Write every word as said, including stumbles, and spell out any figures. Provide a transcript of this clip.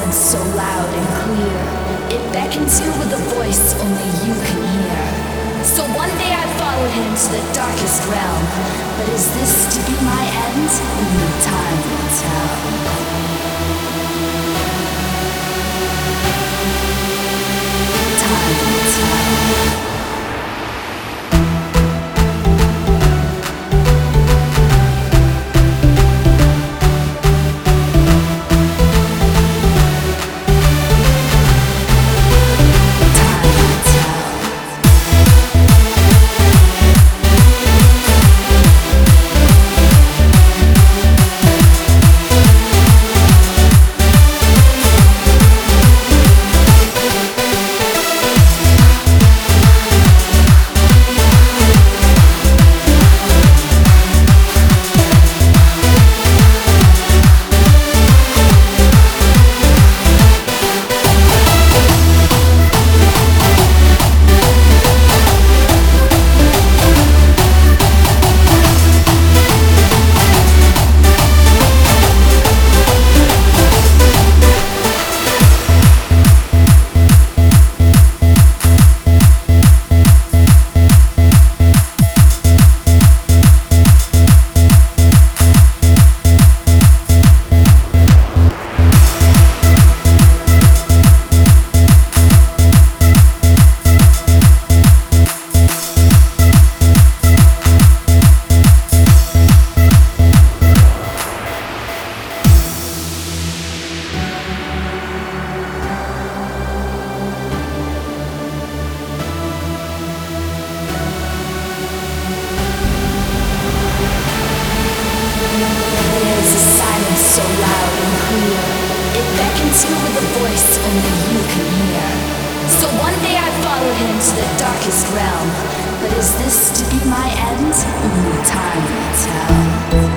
silence so loud and clear. It beckons you with a voice only you can hear. So one day I followed him to the darkest realm. But is this to be my end? Only time will tell. Time will tell. So loud and clear, it beckons you with a voice only you can hear. So one day I followed him to the darkest realm. But is this to be my end? Only time will tell.